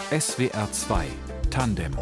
SWR 2 Tandem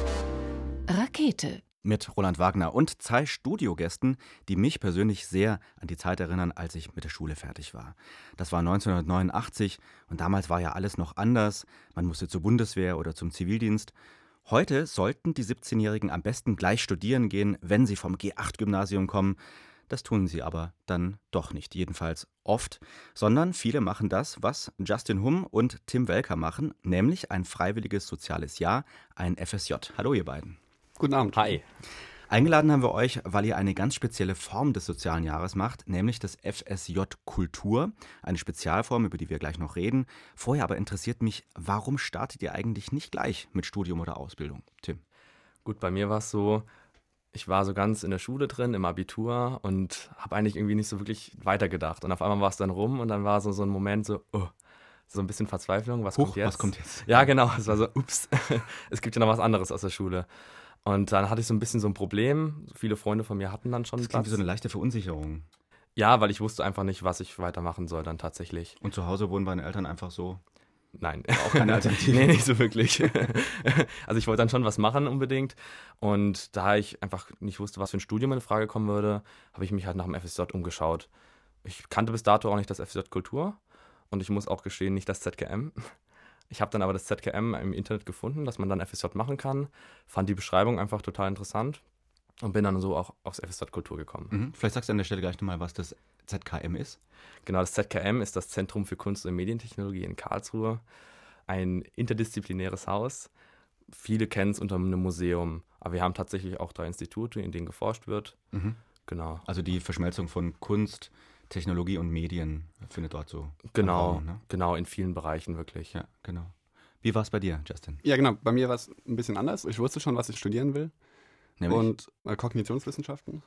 Rakete. Mit Roland Wagner und 2 Studiogästen, die mich persönlich sehr an die Zeit erinnern, als ich mit der Schule fertig war. Das war 1989 und damals war ja alles noch anders. Man musste zur Bundeswehr oder zum Zivildienst. Heute sollten die 17-Jährigen am besten gleich studieren gehen, wenn sie vom G8-Gymnasium kommen. Das tun sie aber dann doch nicht, jedenfalls oft, sondern viele machen das, was Justin Humm und Tim Welker machen, nämlich ein freiwilliges soziales Jahr, ein FSJ. Hallo ihr beiden. Guten Abend. Hi. Eingeladen haben wir euch, weil ihr eine ganz spezielle Form des sozialen Jahres macht, nämlich das FSJ Kultur, eine Spezialform, über die wir gleich noch reden. Vorher aber interessiert mich, warum startet ihr eigentlich nicht gleich mit Studium oder Ausbildung? Tim. Gut, bei mir war es so, ich war so ganz in der Schule drin, im Abitur und habe eigentlich irgendwie nicht so wirklich weitergedacht. Und auf einmal war es dann rum und dann war so ein Moment so, so ein bisschen Verzweiflung, was kommt jetzt? Was kommt jetzt? Ja, genau, es war so, ups, es gibt ja noch was anderes aus der Schule. Und dann hatte ich so ein bisschen so ein Problem. Viele Freunde von mir hatten dann schon Das klingt wie so eine leichte Verunsicherung. Ja, weil ich wusste einfach nicht, was ich weitermachen soll dann tatsächlich. Und zu Hause wohnen deine Eltern einfach so? Nein. Auch keine Alternative? Nee, nicht so wirklich. Also ich wollte dann schon was machen unbedingt. Und da ich einfach nicht wusste, was für ein Studium in Frage kommen würde, habe ich mich halt nach dem FSJ umgeschaut. Ich kannte bis dato auch nicht das FSJ Kultur. Und ich muss auch gestehen, nicht das ZKM. Ich habe dann aber das ZKM im Internet gefunden, dass man dann FSJ machen kann. Fand die Beschreibung einfach total interessant. Und bin dann so auch aufs FSJ Kultur gekommen. Vielleicht sagst du an der Stelle gleich nochmal, was das ZKM ist. Genau, das ZKM ist das Zentrum für Kunst- und Medientechnologie in Karlsruhe. Ein interdisziplinäres Haus. Viele kennen es unter einem Museum. Aber wir haben tatsächlich auch 3 Institute, in denen geforscht wird. Genau. Also die Verschmelzung von Kunst, Technologie und Medien findet dort so Genau, Raum, ne? genau, in vielen Bereichen wirklich. Ja, genau. Wie war es bei dir, Justin? Ja, genau. Bei mir war es ein bisschen anders. Ich wusste schon, was ich studieren will. Nämlich? Und Kognitionswissenschaften.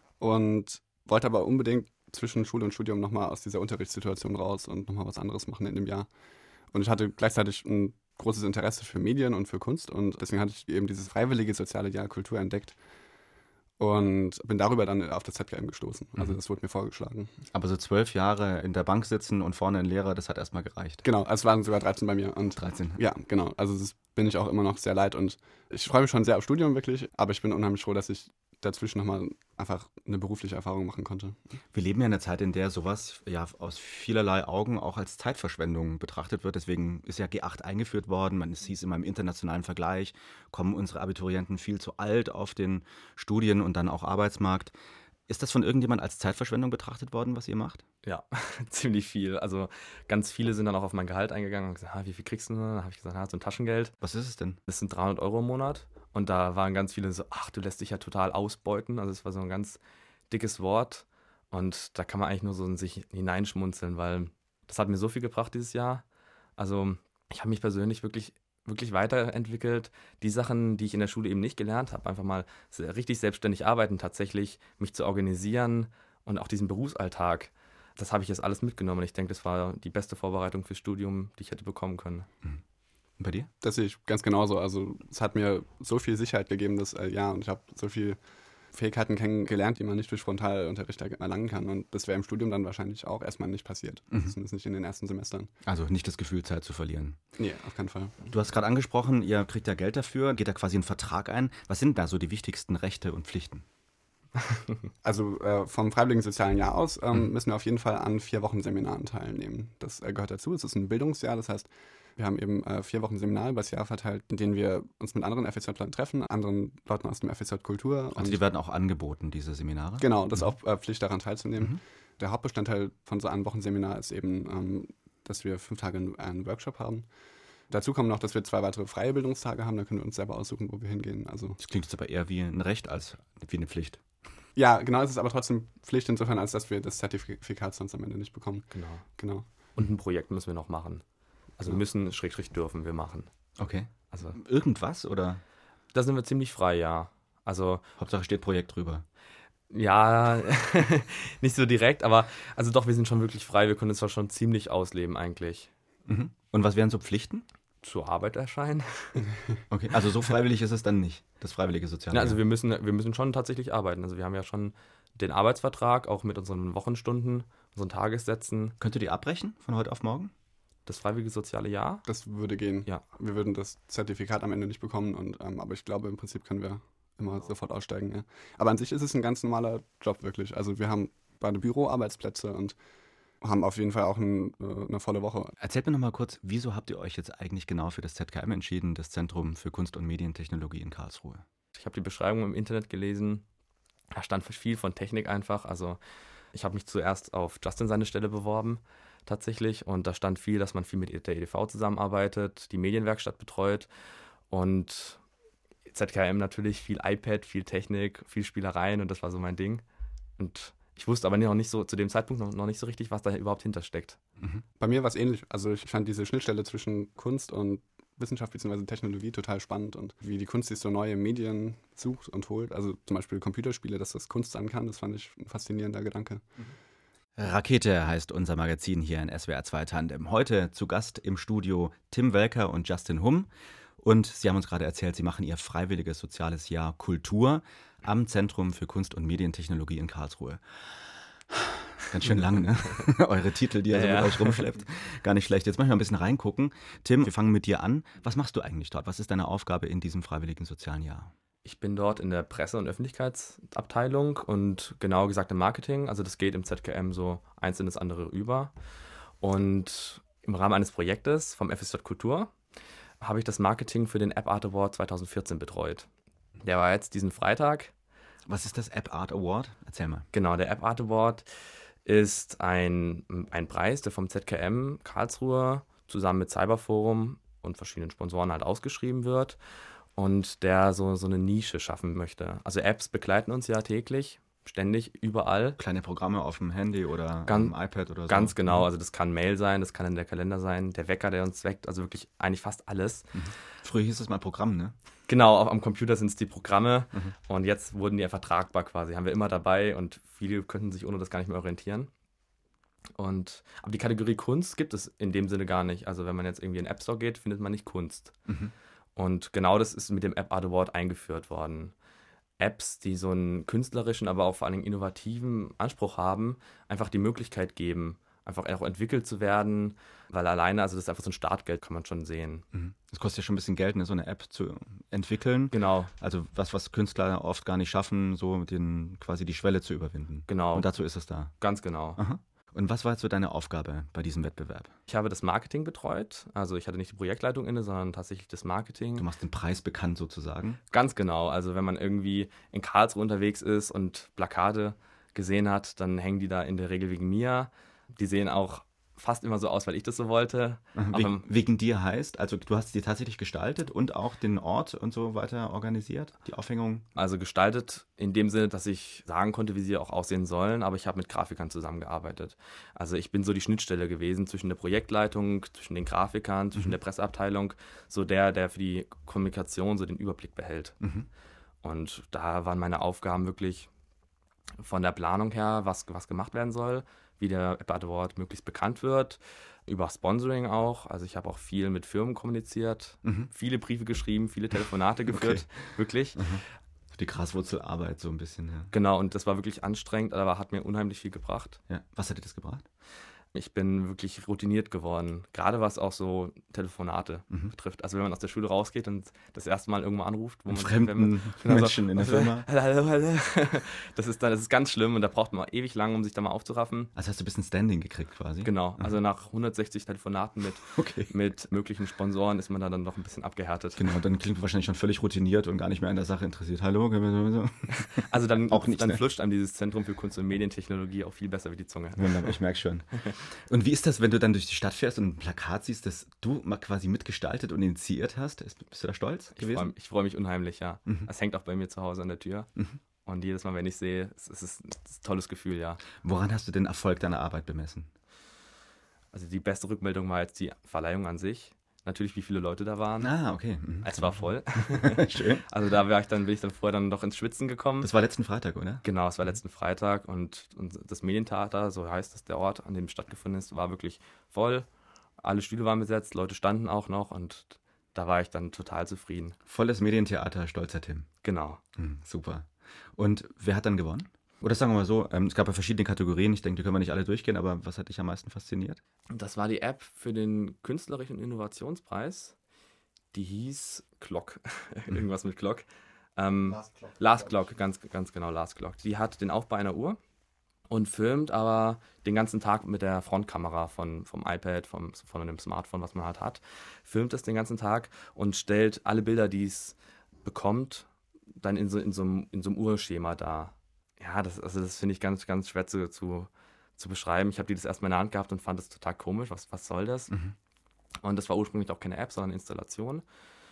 Und wollte aber unbedingt zwischen Schule und Studium nochmal aus dieser Unterrichtssituation raus und nochmal was anderes machen in dem Jahr. Und ich hatte gleichzeitig ein großes Interesse für Medien und für Kunst. Und deswegen hatte ich eben dieses freiwillige soziale Jahr Kultur entdeckt. Und bin darüber dann auf das ZKM gestoßen. Also das wurde mir vorgeschlagen. Aber so 12 Jahre in der Bank sitzen und vorne ein Lehrer, das hat erstmal gereicht. Genau, es waren sogar 13 bei mir. Und 13. Ja, genau. Also das bin ich auch immer noch sehr leid. Und ich freue mich schon sehr auf Studium wirklich. Aber ich bin unheimlich froh, dass ich dazwischen nochmal einfach eine berufliche Erfahrung machen konnte. Wir leben ja in einer Zeit, in der sowas ja aus vielerlei Augen auch als Zeitverschwendung betrachtet wird. Deswegen ist ja G8 eingeführt worden. Es hieß immer im internationalen Vergleich, kommen unsere Abiturienten viel zu alt auf den Studien- und dann auch Arbeitsmarkt. Ist das von irgendjemand als Zeitverschwendung betrachtet worden, was ihr macht? Ja, ziemlich viel. Also ganz viele sind dann auch auf mein Gehalt eingegangen und gesagt, wie viel kriegst du? Dann habe ich gesagt, so ein Taschengeld. Was ist es denn? Das sind 300 € im Monat. Und da waren ganz viele so, ach, du lässt dich ja total ausbeuten. Also es war so ein ganz dickes Wort. Und da kann man eigentlich nur so in sich hineinschmunzeln, weil das hat mir so viel gebracht dieses Jahr. Also ich habe mich persönlich wirklich weiterentwickelt. Die Sachen, die ich in der Schule eben nicht gelernt habe, einfach mal richtig selbstständig arbeiten, tatsächlich mich zu organisieren und auch diesen Berufsalltag, das habe ich jetzt alles mitgenommen. Ich denke, das war die beste Vorbereitung fürs Studium, die ich hätte bekommen können. Und bei dir? Das sehe ich ganz genauso. Also es hat mir so viel Sicherheit gegeben, und ich habe so viele Fähigkeiten kennengelernt, die man nicht durch Frontalunterricht erlangen kann. Und das wäre im Studium dann wahrscheinlich auch erstmal nicht passiert. Zumindest nicht in den ersten Semestern. Also nicht das Gefühl, Zeit zu verlieren. Nee, auf keinen Fall. Du hast gerade angesprochen, ihr kriegt ja Geld dafür, geht da quasi einen Vertrag ein. Was sind da so die wichtigsten Rechte und Pflichten? Also vom Freiwilligen Sozialen Jahr aus müssen wir auf jeden Fall an 4 Wochen Seminaren teilnehmen. Das gehört dazu. Es ist ein Bildungsjahr, das heißt, wir haben eben 4 Wochen Seminar übers Jahr verteilt, in denen wir uns mit anderen FSJ-Lern treffen, anderen Leuten aus dem FSJ Kultur. Also die werden auch angeboten, diese Seminare? Genau, das ist auch Pflicht, daran teilzunehmen. Der Hauptbestandteil von so einem Wochenseminar ist eben, dass wir 5 Tage einen Workshop haben. Dazu kommt noch, dass wir 2 weitere freie Bildungstage haben, da können wir uns selber aussuchen, wo wir hingehen. Also das klingt jetzt aber eher wie ein Recht als wie eine Pflicht. Ja, genau, es ist aber trotzdem Pflicht insofern, als dass wir das Zertifikat sonst am Ende nicht bekommen. Genau. Und ein Projekt müssen wir noch machen. Also müssen, / dürfen wir machen. Okay. Also irgendwas oder? Da sind wir ziemlich frei, ja. Also Hauptsache steht Projekt drüber. Ja, nicht so direkt, aber also doch, wir sind schon wirklich frei. Wir können uns zwar schon ziemlich ausleben eigentlich. Und was wären so Pflichten? Zur Arbeit erscheinen. Okay, also so freiwillig ist es dann nicht, das freiwillige Soziale. Ja, also wir müssen schon tatsächlich arbeiten. Also wir haben ja schon den Arbeitsvertrag, auch mit unseren Wochenstunden, unseren Tagessätzen. Könnt ihr die abbrechen von heute auf morgen? das freiwillige soziale Jahr? Das würde gehen. Ja. Wir würden das Zertifikat am Ende nicht bekommen, aber ich glaube, im Prinzip können wir immer sofort aussteigen. Ja. Aber an sich ist es ein ganz normaler Job wirklich. Also wir haben beide Büroarbeitsplätze und haben auf jeden Fall auch eine volle Woche. Erzählt mir noch mal kurz, wieso habt ihr euch jetzt eigentlich genau für das ZKM entschieden, das Zentrum für Kunst- und Medientechnologie in Karlsruhe? Ich habe die Beschreibung im Internet gelesen. Da stand viel von Technik einfach. Also ich habe mich zuerst auf Justin seine Stelle beworben, tatsächlich. Und da stand viel, dass man viel mit der EDV zusammenarbeitet, die Medienwerkstatt betreut. Und ZKM natürlich viel iPad, viel Technik, viel Spielereien. Und das war so mein Ding. Und ich wusste aber noch nicht so, zu dem Zeitpunkt noch nicht so richtig, was da überhaupt hintersteckt. Bei mir war es ähnlich. Also ich fand diese Schnittstelle zwischen Kunst und Wissenschaft bzw. Technologie total spannend und wie die Kunst sich so neue Medien sucht und holt. Also zum Beispiel Computerspiele, dass das Kunst sein kann, das fand ich ein faszinierender Gedanke. Rakete heißt unser Magazin hier in SWR 2 Tandem. Heute zu Gast im Studio Tim Welker und Justin Humm. Und Sie haben uns gerade erzählt, Sie machen Ihr freiwilliges soziales Jahr Kultur am Zentrum für Kunst- und Medientechnologie in Karlsruhe. Ganz schön lang, ne? Eure Titel, die ihr so mit euch rumschleppt. Gar nicht schlecht. Jetzt möchten wir ein bisschen reingucken. Tim, wir fangen mit dir an. Was machst du eigentlich dort? Was ist deine Aufgabe in diesem freiwilligen sozialen Jahr? Ich bin dort in der Presse- und Öffentlichkeitsabteilung und genauer gesagt im Marketing. Also das geht im ZKM so eins in das andere über. Und im Rahmen eines Projektes vom FSJ Kultur habe ich das Marketing für den App Art Award 2014 betreut. Der war jetzt diesen Freitag. Was ist das App Art Award? Erzähl mal. Genau, der App Art Award ist ein Preis, der vom ZKM Karlsruhe zusammen mit Cyberforum und verschiedenen Sponsoren halt ausgeschrieben wird und der so eine Nische schaffen möchte. Also Apps begleiten uns ja täglich, ständig, überall. Kleine Programme auf dem Handy oder am iPad oder so. Ganz genau, also das kann Mail sein, das kann in der Kalender sein, der Wecker, der uns weckt, also wirklich eigentlich fast alles. Früher hieß es mal Programm, ne? Genau, am Computer sind es die Programme und jetzt wurden die einfach tragbar quasi, haben wir immer dabei und viele könnten sich ohne das gar nicht mehr orientieren. Aber die Kategorie Kunst gibt es in dem Sinne gar nicht. Also wenn man jetzt irgendwie in den App Store geht, findet man nicht Kunst. Und genau das ist mit dem App Art Award eingeführt worden. Apps, die so einen künstlerischen, aber auch vor allem innovativen Anspruch haben, einfach die Möglichkeit geben, einfach auch entwickelt zu werden, weil alleine, also das ist einfach so ein Startgeld, kann man schon sehen. Das kostet ja schon ein bisschen Geld, ne, so eine App zu entwickeln. Genau. Also was Künstler oft gar nicht schaffen, so quasi die Schwelle zu überwinden. Genau. Und dazu ist es da. Ganz genau. Aha. Und was war jetzt so deine Aufgabe bei diesem Wettbewerb? Ich habe das Marketing betreut, also ich hatte nicht die Projektleitung inne, sondern tatsächlich das Marketing. Du machst den Preis bekannt sozusagen? Ganz genau, also wenn man irgendwie in Karlsruhe unterwegs ist und Plakate gesehen hat, dann hängen die da in der Regel wegen mir. Die sehen auch fast immer so aus, weil ich das so wollte. Wegen dir heißt, also du hast die tatsächlich gestaltet und auch den Ort und so weiter organisiert, die Aufhängung? Also gestaltet in dem Sinne, dass ich sagen konnte, wie sie auch aussehen sollen, aber ich habe mit Grafikern zusammengearbeitet. Also ich bin so die Schnittstelle gewesen zwischen der Projektleitung, zwischen den Grafikern, zwischen der Presseabteilung, so der für die Kommunikation so den Überblick behält. Und da waren meine Aufgaben wirklich von der Planung her, was gemacht werden soll, wie der App Art Award möglichst bekannt wird, über Sponsoring auch. Also ich habe auch viel mit Firmen kommuniziert, viele Briefe geschrieben, viele Telefonate geführt, wirklich. Die Graswurzelarbeit so ein bisschen, ja. Genau, und das war wirklich anstrengend, aber hat mir unheimlich viel gebracht. Ja. Was hat dir das gebracht? Ich bin wirklich routiniert geworden, gerade was auch so Telefonate betrifft. Also wenn man aus der Schule rausgeht und das erste Mal irgendwo anruft, wo man fremden Menschen in der Firma. Das ist ganz schlimm und da braucht man ewig lang, um sich da mal aufzuraffen. Also hast du ein bisschen Standing gekriegt quasi? Genau, also nach 160 Telefonaten mit möglichen Sponsoren ist man da dann noch ein bisschen abgehärtet. Genau, dann klingt man wahrscheinlich schon völlig routiniert und gar nicht mehr an der Sache interessiert. Hallo? Also dann, auch nicht, dann ne? flutscht einem dieses Zentrum für Kunst- und Medientechnologie auch viel besser wie die Zunge. Wunderbar, ich merke schon. Und wie ist das, wenn du dann durch die Stadt fährst und ein Plakat siehst, das du mal quasi mitgestaltet und initiiert hast? Bist du da stolz gewesen? Ich freu mich unheimlich, ja. Es hängt auch bei mir zu Hause an der Tür. Und jedes Mal, wenn ich sehe, es ist ein tolles Gefühl, ja. Woran hast du den Erfolg deiner Arbeit bemessen? Also die beste Rückmeldung war jetzt die Verleihung an sich. Natürlich, wie viele Leute da waren. Ah, okay. Es war voll. Schön. Also da bin ich dann vorher dann noch ins Schwitzen gekommen. Das war letzten Freitag, oder? Genau, es war letzten Freitag und das Medientheater, so heißt das der Ort, an dem es stattgefunden ist, war wirklich voll. Alle Stühle waren besetzt, Leute standen auch noch und da war ich dann total zufrieden. Volles Medientheater, stolzer Tim. Genau. Super. Und wer hat dann gewonnen? Oder sagen wir mal so, es gab ja verschiedene Kategorien, ich denke, die können wir nicht alle durchgehen, aber was hat dich am meisten fasziniert? Das war die App für den Künstlerischen Innovationspreis. Die hieß Clock. Irgendwas mit Clock. Last Clock, ganz genau, Last Clock. Die hat den Aufbau einer Uhr und filmt aber den ganzen Tag mit der Frontkamera vom iPad, von einem Smartphone, was man halt hat. Filmt es den ganzen Tag und stellt alle Bilder, die es bekommt, dann in so einem Uhrschema dar. Ja, das finde ich ganz, ganz schwer zu beschreiben. Ich habe die das erstmal in der Hand gehabt und fand das total komisch. Was soll das? Mhm. Und das war ursprünglich auch keine App, sondern eine Installation,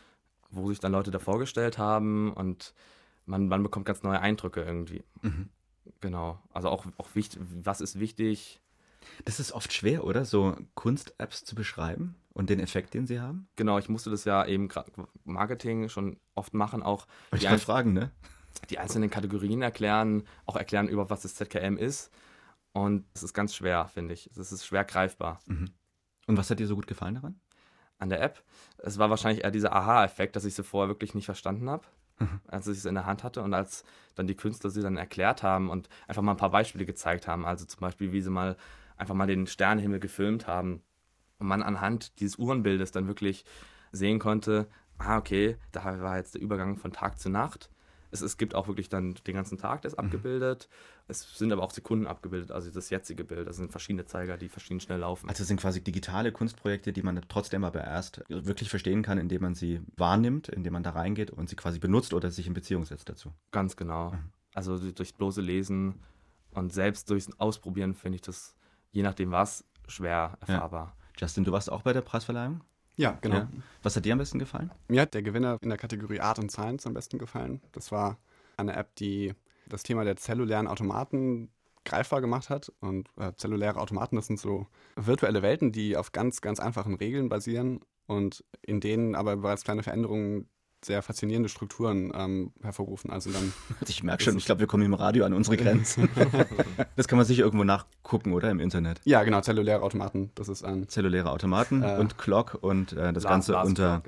wo sich dann Leute da vorgestellt haben und man bekommt ganz neue Eindrücke irgendwie. Mhm. Genau. Also auch wichtig, was ist wichtig? Das ist oft schwer, oder? So Kunst-Apps zu beschreiben und den Effekt, den sie haben? Genau, ich musste das ja eben gerade Marketing schon oft machen, auch ich kann fragen, ne? Die einzelnen Kategorien erklären, auch erklären, über was das ZKM ist. Und es ist ganz schwer, finde ich. Es ist schwer greifbar. Mhm. Und was hat dir so gut gefallen daran? An der App? Es war wahrscheinlich eher dieser Aha-Effekt, dass ich sie vorher wirklich nicht verstanden habe, als ich es in der Hand hatte. Und als dann die Künstler sie dann erklärt haben und einfach mal ein paar Beispiele gezeigt haben. Also zum Beispiel, wie sie einfach mal den Sternenhimmel gefilmt haben. Und man anhand dieses Uhrenbildes dann wirklich sehen konnte, okay, da war jetzt der Übergang von Tag zu Nacht. Es gibt auch wirklich dann den ganzen Tag, der ist abgebildet. Es sind aber auch Sekunden abgebildet, also das jetzige Bild. Das sind verschiedene Zeiger, die verschieden schnell laufen. Also es sind quasi digitale Kunstprojekte, die man trotzdem aber erst wirklich verstehen kann, indem man sie wahrnimmt, indem man da reingeht und sie quasi benutzt oder sich in Beziehung setzt dazu. Ganz genau. Also durchs bloße Lesen und selbst durchs Ausprobieren finde ich das, je nachdem was, schwer erfahrbar. Ja. Justin, du warst auch bei der Preisverleihung? Ja, genau. Ja. Was hat dir am besten gefallen? Mir hat der Gewinner in der Kategorie Art und Science am besten gefallen. Das war eine App, die das Thema der zellulären Automaten greifbar gemacht hat. Und zelluläre Automaten, das sind so virtuelle Welten, die auf ganz, ganz einfachen Regeln basieren und in denen aber bereits kleine Veränderungen sehr faszinierende Strukturen hervorrufen. Also dann, ich merke schon, ich glaube, wir kommen im Radio an unsere Grenzen. Das kann man sicher irgendwo nachgucken, oder? Im Internet. Ja, genau, zelluläre Automaten. Das ist ein zelluläre Automaten und Clock und das Ganze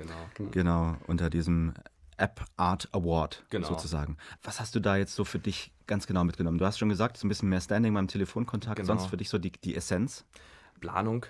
unter diesem App Art Award sozusagen. Was hast du da jetzt so für dich ganz genau mitgenommen? Du hast schon gesagt, so ein bisschen mehr Standing beim Telefonkontakt. Genau. Sonst für dich so die Essenz? Planung.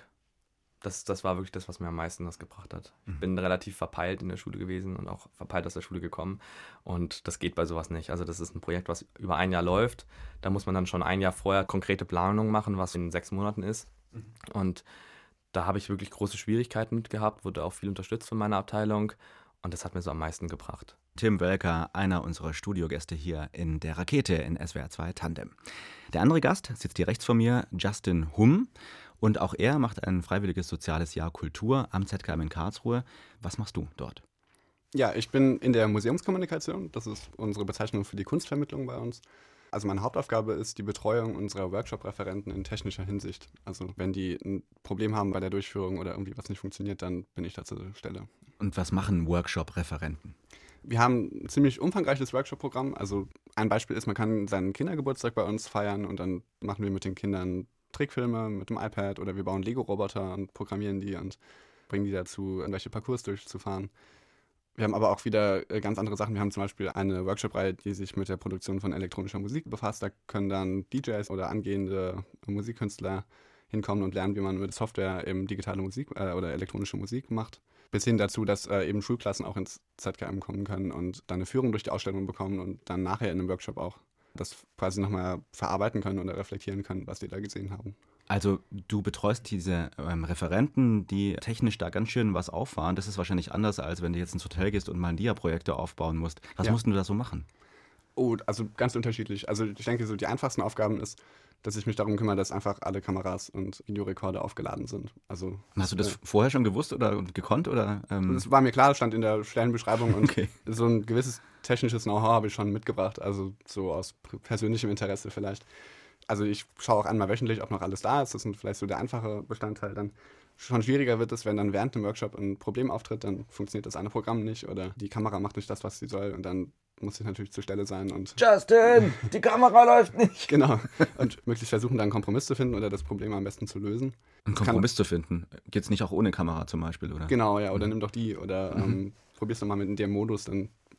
Das war wirklich das, was mir am meisten das gebracht hat. Ich bin relativ verpeilt in der Schule gewesen und auch verpeilt aus der Schule gekommen. Und das geht bei sowas nicht. Also das ist ein Projekt, was über ein Jahr läuft. Da muss man dann schon ein Jahr vorher konkrete Planung machen, was in 6 Monaten ist. Und da habe ich wirklich große Schwierigkeiten mit gehabt, wurde auch viel unterstützt von meiner Abteilung. Und das hat mir so am meisten gebracht. Tim Wölker, einer unserer Studiogäste hier in der Rakete in SWR 2 Tandem. Der andere Gast sitzt hier rechts von mir, Justin Humm. Und auch er macht ein freiwilliges soziales Jahr Kultur am ZKM in Karlsruhe. Was machst du dort? Ja, ich bin in der Museumskommunikation. Das ist unsere Bezeichnung für die Kunstvermittlung bei uns. Also meine Hauptaufgabe ist die Betreuung unserer Workshop-Referenten in technischer Hinsicht. Also wenn die ein Problem haben bei der Durchführung oder irgendwie was nicht funktioniert, dann bin ich da zur Stelle. Und was machen Workshop-Referenten? Wir haben ein ziemlich umfangreiches Workshop-Programm. Also ein Beispiel ist, man kann seinen Kindergeburtstag bei uns feiern und dann machen wir mit den Kindern Trickfilme mit dem iPad oder wir bauen Lego-Roboter und programmieren die und bringen die dazu, irgendwelche Parcours durchzufahren. Wir haben aber auch wieder ganz andere Sachen. Wir haben zum Beispiel eine Workshop-Reihe, die sich mit der Produktion von elektronischer Musik befasst. Da können dann DJs oder angehende Musikkünstler hinkommen und lernen, wie man mit Software eben digitale Musik oder elektronische Musik macht. Bis hin dazu, dass eben Schulklassen auch ins ZKM kommen können und dann eine Führung durch die Ausstellung bekommen und dann nachher in einem Workshop auch das quasi nochmal verarbeiten können oder reflektieren können, was die da gesehen haben. Also du betreust diese Referenten, die technisch da ganz schön was auffahren. Das ist wahrscheinlich anders, als wenn du jetzt ins Hotel gehst und mal ein Dia-Projektor aufbauen musst. Was musst du da so machen? Oh, also ganz unterschiedlich. Also ich denke, so die einfachsten Aufgaben ist, dass ich mich darum kümmere, dass einfach alle Kameras und Videorekorder aufgeladen sind. Also, hast du das vorher schon gewusst oder gekonnt? Oder, Das war mir klar, das stand in der Stellenbeschreibung und so ein gewisses technisches Know-how habe ich schon mitgebracht, also so aus persönlichem Interesse vielleicht. Also ich schaue auch einmal wöchentlich, ob noch alles da ist. Das ist vielleicht so der einfache Bestandteil. Dann schon schwieriger wird es, wenn dann während dem Workshop ein Problem auftritt, dann funktioniert das eine Programm nicht oder die Kamera macht nicht das, was sie soll und dann muss ich natürlich zur Stelle sein und Justin, die Kamera läuft nicht. Genau. Und möglichst versuchen, dann einen Kompromiss zu finden oder das Problem am besten zu lösen. Einen Kompromiss zu finden? Geht's nicht auch ohne Kamera zum Beispiel, oder? Genau, ja. Oder nimm doch die oder probier's doch mal mit in dem Modus, dann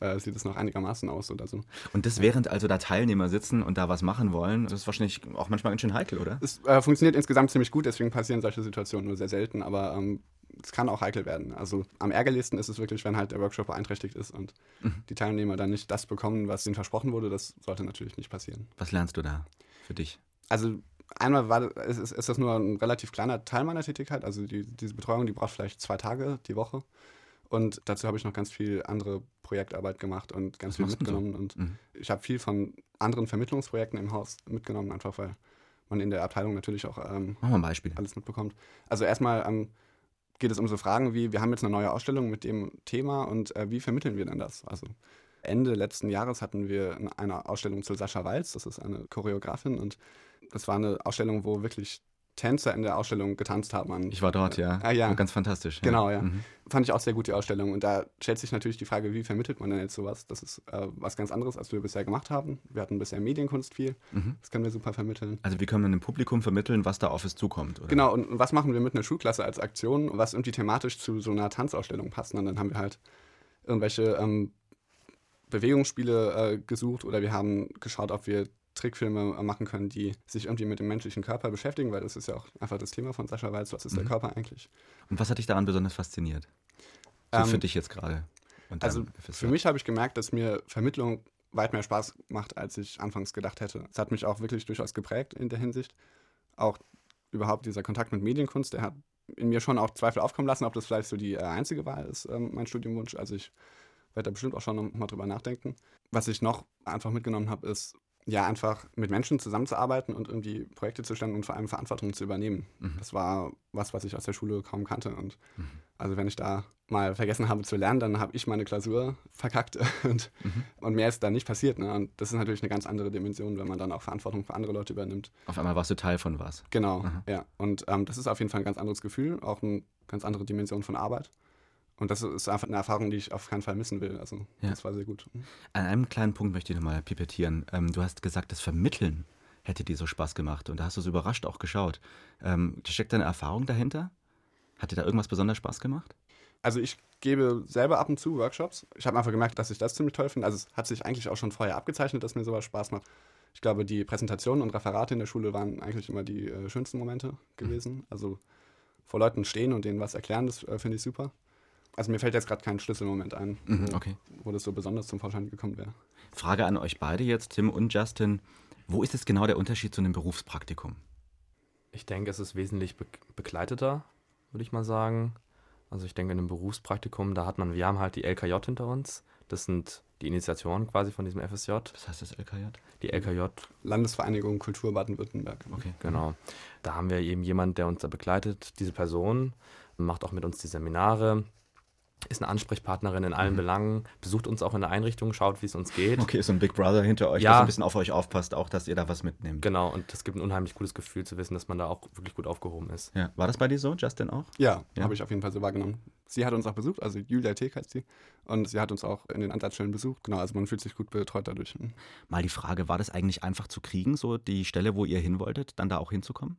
sieht es noch einigermaßen aus oder so. Und das während also da Teilnehmer sitzen und da was machen wollen, das ist wahrscheinlich auch manchmal ganz schön heikel, oder? Es funktioniert insgesamt ziemlich gut, deswegen passieren solche Situationen nur sehr selten, aber es kann auch heikel werden. Also am ärgerlichsten ist es wirklich, wenn halt der Workshop beeinträchtigt ist und die Teilnehmer dann nicht das bekommen, was ihnen versprochen wurde. Das sollte natürlich nicht passieren. Was lernst du da für dich? Also einmal ist das nur ein relativ kleiner Teil meiner Tätigkeit. Also diese Betreuung, die braucht vielleicht 2 Tage die Woche. Und dazu habe ich noch ganz viel andere Projektarbeit gemacht und ganz viel mitgenommen. Und ich habe viel von anderen Vermittlungsprojekten im Haus mitgenommen, einfach weil man in der Abteilung natürlich auch Machen wir ein Beispiel. alles mitbekommt. Also erstmal geht es um so Fragen wie, wir haben jetzt eine neue Ausstellung mit dem Thema und wie vermitteln wir denn das? Also Ende letzten Jahres hatten wir eine Ausstellung zu Sascha Walz, das ist eine Choreografin und das war eine Ausstellung, wo wirklich Tänzer in der Ausstellung getanzt haben. Ich war dort, ja. Ja. Ganz fantastisch. Ja. Genau, ja. Fand ich auch sehr gut, die Ausstellung. Und da stellt sich natürlich die Frage, wie vermittelt man denn jetzt sowas? Das ist was ganz anderes, als wir bisher gemacht haben. Wir hatten bisher Medienkunst viel. Das können wir super vermitteln. Also wie können wir dem Publikum vermitteln, was da auf es zukommt? Oder? Genau, und was machen wir mit einer Schulklasse als Aktion, was irgendwie thematisch zu so einer Tanzausstellung passt? Und dann haben wir halt irgendwelche Bewegungsspiele gesucht oder wir haben geschaut, ob wir Trickfilme machen können, die sich irgendwie mit dem menschlichen Körper beschäftigen, weil das ist ja auch einfach das Thema von Sascha Walz, was ist der Körper eigentlich? Und was hat dich daran besonders fasziniert? So für dich jetzt gerade. Also für mich habe ich gemerkt, dass mir Vermittlung weit mehr Spaß macht, als ich anfangs gedacht hätte. Es hat mich auch wirklich durchaus geprägt in der Hinsicht. Auch überhaupt dieser Kontakt mit Medienkunst, der hat in mir schon auch Zweifel aufkommen lassen, ob das vielleicht so die einzige Wahl ist, mein Studienwunsch. Also ich werde da bestimmt auch schon noch mal drüber nachdenken. Was ich noch einfach mitgenommen habe, ist, ja, einfach mit Menschen zusammenzuarbeiten und irgendwie Projekte zu stellen und vor allem Verantwortung zu übernehmen. Das war was ich aus der Schule kaum kannte. Und also wenn ich da mal vergessen habe zu lernen, dann habe ich meine Klausur verkackt und mehr ist da nicht passiert. Ne? Und das ist natürlich eine ganz andere Dimension, wenn man dann auch Verantwortung für andere Leute übernimmt. Auf einmal warst du Teil von was. Genau, ja. Und das ist auf jeden Fall ein ganz anderes Gefühl, auch eine ganz andere Dimension von Arbeit. Und das ist einfach eine Erfahrung, die ich auf keinen Fall missen will. Also das war sehr gut. An einem kleinen Punkt möchte ich nochmal pipettieren. Du hast gesagt, das Vermitteln hätte dir so Spaß gemacht. Und da hast du so überrascht auch geschaut. Steckt da eine Erfahrung dahinter? Hat dir da irgendwas besonders Spaß gemacht? Also ich gebe selber ab und zu Workshops. Ich habe einfach gemerkt, dass ich das ziemlich toll finde. Also es hat sich eigentlich auch schon vorher abgezeichnet, dass mir sowas Spaß macht. Ich glaube, die Präsentationen und Referate in der Schule waren eigentlich immer die schönsten Momente gewesen. Also vor Leuten stehen und denen was erklären, das finde ich super. Also mir fällt jetzt gerade kein Schlüsselmoment ein, wo das so besonders zum Vorschein gekommen wäre. Frage an euch beide jetzt, Tim und Justin. Wo ist jetzt genau der Unterschied zu einem Berufspraktikum? Ich denke, es ist wesentlich begleiteter, würde ich mal sagen. Also ich denke, in einem Berufspraktikum, wir haben halt die LKJ hinter uns. Das sind die Initiatoren quasi von diesem FSJ. Was heißt das LKJ? Die LKJ. Landesvereinigung Kultur Baden-Württemberg. Okay. Genau. Da haben wir eben jemanden, der uns da begleitet. Diese Person macht auch mit uns die Seminare, ist eine Ansprechpartnerin in allen Belangen, besucht uns auch in der Einrichtung, schaut, wie es uns geht. Okay, ist so ein Big Brother hinter euch, der so ein bisschen auf euch aufpasst, auch, dass ihr da was mitnehmt. Genau, und das gibt ein unheimlich gutes Gefühl zu wissen, dass man da auch wirklich gut aufgehoben ist. Ja. War das bei dir so, Justin, auch? Ja, habe ich auf jeden Fall so wahrgenommen. Sie hat uns auch besucht, also Julia Teek heißt sie, und sie hat uns auch in den Ansatzstellen besucht. Genau, also man fühlt sich gut betreut dadurch. Mal die Frage, war das eigentlich einfach zu kriegen, so die Stelle, wo ihr hin wolltet, dann da auch hinzukommen?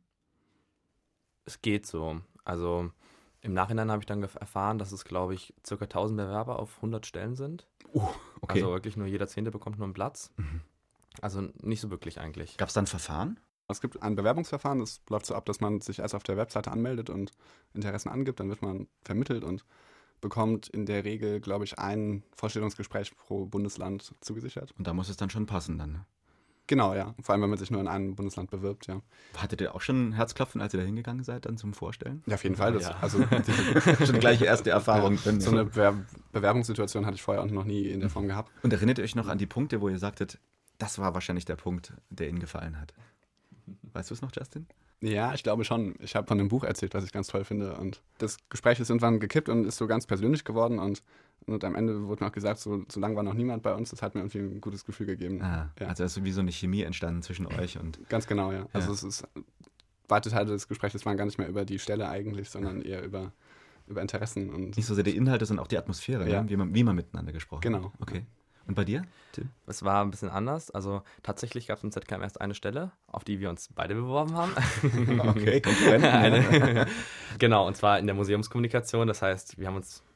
Es geht so. Also im Nachhinein habe ich dann erfahren, dass es, glaube ich, ca. 1000 Bewerber auf 100 Stellen sind. Okay. Also wirklich nur jeder 10. bekommt nur einen Platz. Also nicht so wirklich eigentlich. Gab es da ein Verfahren? Es gibt ein Bewerbungsverfahren, das läuft so ab, dass man sich erst auf der Webseite anmeldet und Interessen angibt, dann wird man vermittelt und bekommt in der Regel, glaube ich, ein Vorstellungsgespräch pro Bundesland zugesichert. Und da muss es dann schon passen dann, ne? Genau, ja. Vor allem, wenn man sich nur in einem Bundesland bewirbt, ja. Hattet ihr auch schon Herzklopfen, als ihr da hingegangen seid, dann zum Vorstellen? Ja, auf jeden Fall. Ja. Also Schon gleich erste Erfahrung drin. so eine Bewerbungssituation hatte ich vorher auch noch nie in der Form gehabt. Und erinnert ihr euch noch an die Punkte, wo ihr sagtet, das war wahrscheinlich der Punkt, der Ihnen gefallen hat? Weißt du es noch, Justin? Ja, ich glaube schon. Ich habe von einem Buch erzählt, was ich ganz toll finde. Und das Gespräch ist irgendwann gekippt und ist so ganz persönlich geworden. Und am Ende wurde mir auch gesagt, so lang war noch niemand bei uns. Das hat mir irgendwie ein gutes Gefühl gegeben. Ja. Also ist wie so eine Chemie entstanden zwischen euch. euch und... Ganz genau, ja. Also es ist weite Teile des Gesprächs waren gar nicht mehr über die Stelle eigentlich, sondern eher über Interessen. Und nicht so sehr die Inhalte, sondern auch die Atmosphäre, ja. Ne? Wie man miteinander gesprochen hat. Genau. Okay. Und bei dir, Tim? Es war ein bisschen anders. Also tatsächlich gab es im ZKM erst eine Stelle, auf die wir uns beide beworben haben. Okay, Konkurrenten. Genau, und zwar in der Museumskommunikation. Das heißt, wir haben uns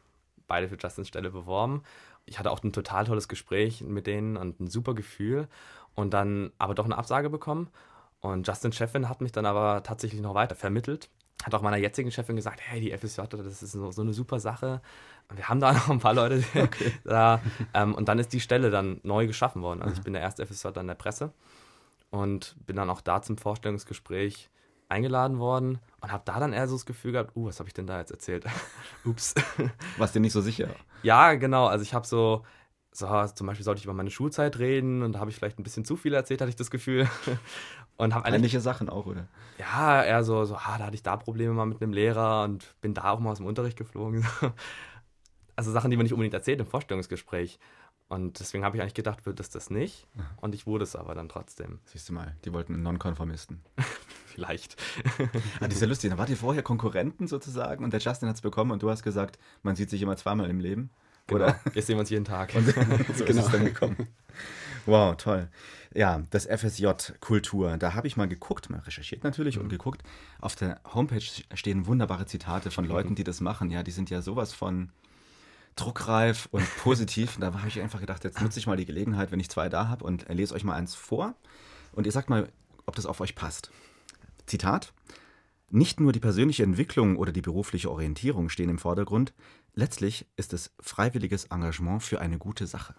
beide für Justins Stelle beworben. Ich hatte auch ein total tolles Gespräch mit denen und ein super Gefühl und dann aber doch eine Absage bekommen. Und Justins Chefin hat mich dann aber tatsächlich noch weiter vermittelt. Hat auch meiner jetzigen Chefin gesagt, hey, die FSJ, das ist so eine super Sache. Und wir haben da noch ein paar Leute da. Und dann ist die Stelle dann neu geschaffen worden. Also ich bin der erste FSJ an der Presse und bin dann auch da zum Vorstellungsgespräch eingeladen worden und habe da dann eher so das Gefühl gehabt, was habe ich denn da jetzt erzählt? Ups. Warst dir nicht so sicher? Ja, genau. Also ich habe so zum Beispiel sollte ich über meine Schulzeit reden und da habe ich vielleicht ein bisschen zu viel erzählt, hatte ich das Gefühl. Und habe Ähnliche Sachen auch, oder? Ja, eher so, da hatte ich da Probleme mal mit einem Lehrer und bin da auch mal aus dem Unterricht geflogen. Also Sachen, die man nicht unbedingt erzählt im Vorstellungsgespräch. Und deswegen habe ich eigentlich gedacht, wird das nicht. Und ich wurde es aber dann trotzdem. Siehst du mal, die wollten einen Nonkonformisten. Vielleicht. Das ist ja lustig. Dann wart ihr vorher Konkurrenten sozusagen und der Justin hat es bekommen und du hast gesagt, man sieht sich immer zweimal im Leben. Genau. Oder? Jetzt sehen wir uns jeden Tag. Und so ist es dann gekommen. Wow, toll. Ja, das FSJ Kultur, da habe ich mal geguckt, mal recherchiert natürlich und geguckt. Auf der Homepage stehen wunderbare Zitate von Leuten, die das machen. Ja, die sind ja sowas von druckreif und positiv. Und da habe ich einfach gedacht, jetzt nutze ich mal die Gelegenheit, wenn ich zwei da habe und lese euch mal eins vor. Und ihr sagt mal, ob das auf euch passt. Zitat: Nicht nur die persönliche Entwicklung oder die berufliche Orientierung stehen im Vordergrund. Letztlich ist es freiwilliges Engagement für eine gute Sache.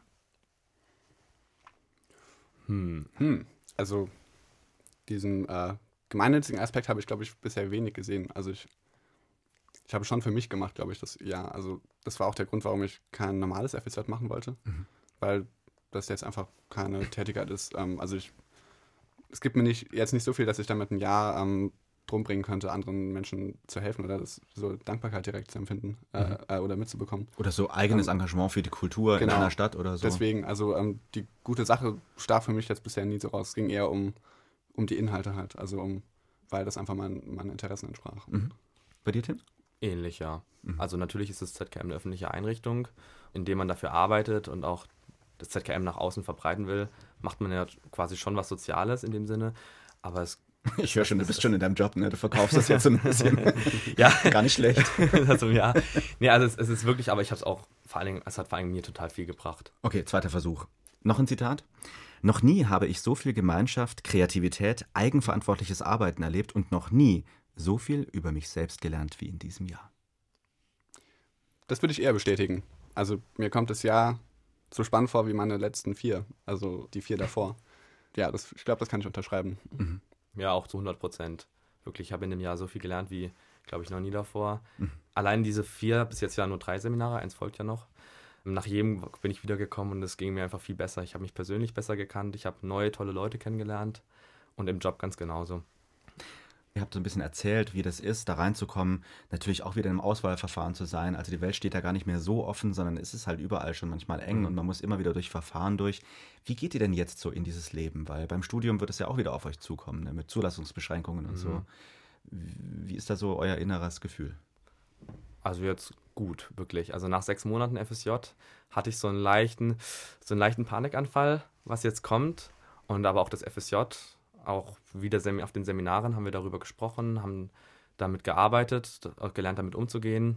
Also diesen gemeinnützigen Aspekt habe ich, glaube ich, bisher wenig gesehen. Also ich habe schon für mich gemacht, glaube ich, das Jahr. Also das war auch der Grund, warum ich kein normales FSJ machen wollte, weil das jetzt einfach keine Tätigkeit ist. Es gibt mir jetzt nicht so viel, dass ich damit ein Jahr drum bringen könnte, anderen Menschen zu helfen oder das so Dankbarkeit direkt zu empfinden oder mitzubekommen. Oder so eigenes Engagement für die Kultur in einer Stadt oder so. Deswegen, die gute Sache stach für mich jetzt bisher nie so raus. Es ging eher um die Inhalte halt, weil das einfach meinen Interessen entsprach. Bei dir, Tim? Ähnlich, ja. Also natürlich ist das ZKM eine öffentliche Einrichtung, in der man dafür arbeitet und auch das ZKM nach außen verbreiten will, macht man ja quasi schon was Soziales in dem Sinne, aber ich höre schon, du bist schon in deinem Job, ne? Du verkaufst das jetzt so ein bisschen. Ja. Gar nicht schlecht. Also, ja. Nee, also es ist wirklich, aber ich habe es auch es hat vor allem mir total viel gebracht. Okay, zweiter Versuch. Noch ein Zitat. Noch nie habe ich so viel Gemeinschaft, Kreativität, eigenverantwortliches Arbeiten erlebt und noch nie so viel über mich selbst gelernt wie in diesem Jahr. Das würde ich eher bestätigen. Also mir kommt das Jahr so spannend vor wie meine letzten 4, also die 4 davor. Ja, ich glaube, das kann ich unterschreiben. Ja, auch zu 100%. Wirklich, ich habe in dem Jahr so viel gelernt wie, glaube ich, noch nie davor. Allein diese 4, bis jetzt ja nur 3 Seminare, eins folgt ja noch. Nach jedem bin ich wiedergekommen und es ging mir einfach viel besser. Ich habe mich persönlich besser gekannt, ich habe neue, tolle Leute kennengelernt und im Job ganz genauso. Ihr habt so ein bisschen erzählt, wie das ist, da reinzukommen, natürlich auch wieder im Auswahlverfahren zu sein. Also die Welt steht da gar nicht mehr so offen, sondern es ist halt überall schon manchmal eng und man muss immer wieder durch Verfahren durch. Wie geht ihr denn jetzt so in dieses Leben? Weil beim Studium wird es ja auch wieder auf euch zukommen, ne? Mit Zulassungsbeschränkungen und so. Wie ist da so euer inneres Gefühl? Also jetzt gut, wirklich. Also nach 6 Monaten FSJ hatte ich so einen leichten Panikanfall, was jetzt kommt. Und aber auch das FSJ, auch wieder auf den Seminaren haben wir darüber gesprochen, haben damit gearbeitet, gelernt damit umzugehen.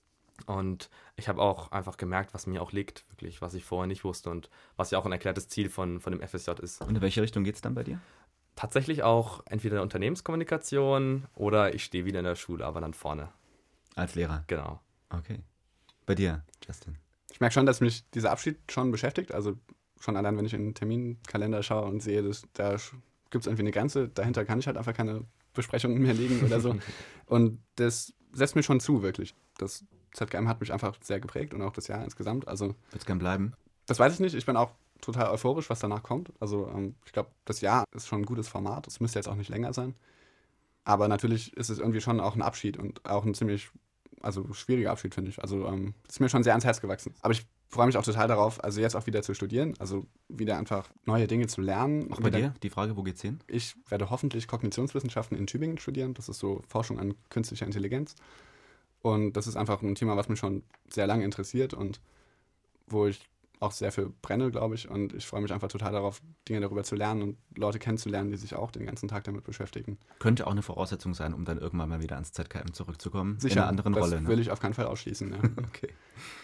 Und ich habe auch einfach gemerkt, was mir auch liegt, wirklich, was ich vorher nicht wusste und was ja auch ein erklärtes Ziel von dem FSJ ist. Und in welche Richtung geht es dann bei dir? Tatsächlich auch entweder Unternehmenskommunikation oder ich stehe wieder in der Schule, aber dann vorne. Als Lehrer? Genau. Okay. Bei dir, Justin? Ich merke schon, dass mich dieser Abschied schon beschäftigt. Also schon allein, wenn ich in den Terminkalender schaue und sehe, da gibt es irgendwie eine Grenze, dahinter kann ich halt einfach keine Besprechungen mehr legen oder so. Und das setzt mir schon zu, wirklich. Das ZKM hat mich einfach sehr geprägt und auch das Jahr insgesamt. Also Würdest du gern bleiben? Das weiß ich nicht. Ich bin auch total euphorisch, was danach kommt. Also ich glaube, das Jahr ist schon ein gutes Format. Es müsste jetzt auch nicht länger sein. Aber natürlich ist es irgendwie schon auch ein Abschied und auch ein ziemlich schwieriger Abschied, finde ich. Also ist mir schon sehr ans Herz gewachsen. Aber ich freue mich auch total darauf, also jetzt auch wieder zu studieren, also wieder einfach neue Dinge zu lernen. Auch bei dir die Frage, wo geht's hin? Ich werde hoffentlich Kognitionswissenschaften in Tübingen studieren. Das ist so Forschung an künstlicher Intelligenz. Und das ist einfach ein Thema, was mich schon sehr lange interessiert und wo ich auch sehr für brenne, glaube ich. Und ich freue mich einfach total darauf, Dinge darüber zu lernen und Leute kennenzulernen, die sich auch den ganzen Tag damit beschäftigen. Könnte auch eine Voraussetzung sein, um dann irgendwann mal wieder ans ZKM zurückzukommen. Sicher, in einer anderen Rolle. Das will ich auf keinen Fall ausschließen. Ja. Okay.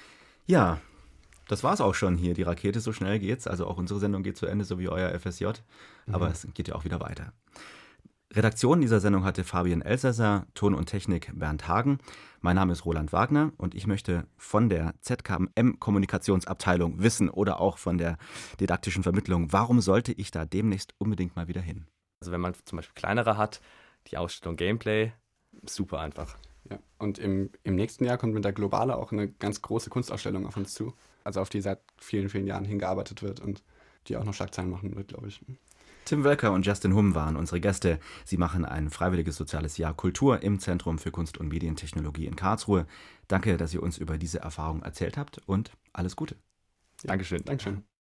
Ja, das war's auch schon hier. Die Rakete, so schnell geht's. Also auch unsere Sendung geht zu Ende, so wie euer FSJ. Aber es geht ja auch wieder weiter. Redaktion dieser Sendung hatte Fabian Elsässer, Ton und Technik Bernd Hagen. Mein Name ist Roland Wagner und ich möchte von der ZKM-Kommunikationsabteilung wissen oder auch von der didaktischen Vermittlung, warum sollte ich da demnächst unbedingt mal wieder hin? Also wenn man zum Beispiel kleinere hat, die Ausstellung Gameplay, super einfach. Ja. Und im nächsten Jahr kommt mit der Globale auch eine ganz große Kunstausstellung auf uns zu. Also auf die seit vielen, vielen Jahren hingearbeitet wird und die auch noch Schlagzeilen machen wird, glaube ich. Tim Wölker und Justin Humm waren unsere Gäste. Sie machen ein freiwilliges soziales Jahr Kultur im Zentrum für Kunst- und Medientechnologie in Karlsruhe. Danke, dass ihr uns über diese Erfahrung erzählt habt und alles Gute. Dankeschön. Dankeschön.